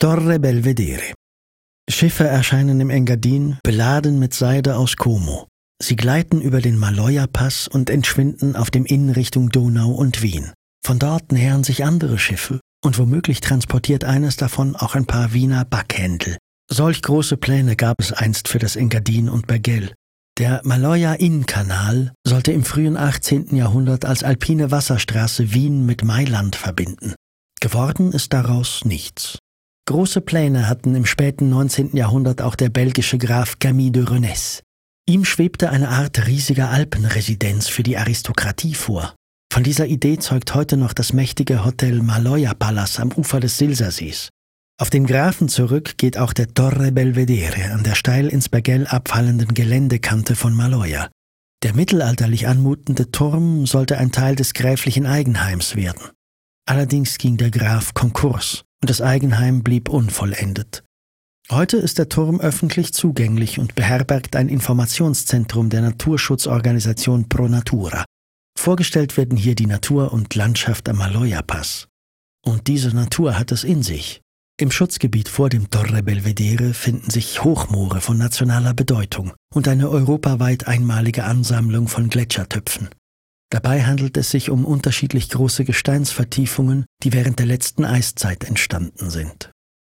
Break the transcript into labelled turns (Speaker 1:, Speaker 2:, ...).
Speaker 1: Torre Belvedere. Schiffe erscheinen im Engadin, beladen mit Seide aus Como. Sie gleiten über den Maloja-Pass und entschwinden auf dem Inn Richtung Donau und Wien. Von dort nähern sich andere Schiffe und womöglich transportiert eines davon auch ein paar Wiener Backhändel. Solch große Pläne gab es einst für das Engadin und Bergell. Der Maloja-Inn-Kanal sollte im frühen 18. Jahrhundert als alpine Wasserstraße Wien mit Mailand verbinden. Geworden ist daraus nichts. Große Pläne hatten im späten 19. Jahrhundert auch der belgische Graf Camille de Renesse. Ihm schwebte eine Art riesiger Alpenresidenz für die Aristokratie vor. Von dieser Idee zeugt heute noch das mächtige Hotel Maloja Palace am Ufer des Silsersees. Auf den Grafen zurück geht auch der Torre Belvedere an der steil ins Bergell abfallenden Geländekante von Maloja. Der mittelalterlich anmutende Turm sollte ein Teil des gräflichen Eigenheims werden. Allerdings ging der Graf Konkurs und das Eigenheim blieb unvollendet. Heute ist der Turm öffentlich zugänglich und beherbergt ein Informationszentrum der Naturschutzorganisation Pro Natura. Vorgestellt werden hier die Natur und Landschaft am Maloja-Pass. Und diese Natur hat es in sich. Im Schutzgebiet vor dem Torre Belvedere finden sich Hochmoore von nationaler Bedeutung und eine europaweit einmalige Ansammlung von Gletschertöpfen. Dabei handelt es sich um unterschiedlich große Gesteinsvertiefungen, die während der letzten Eiszeit entstanden sind.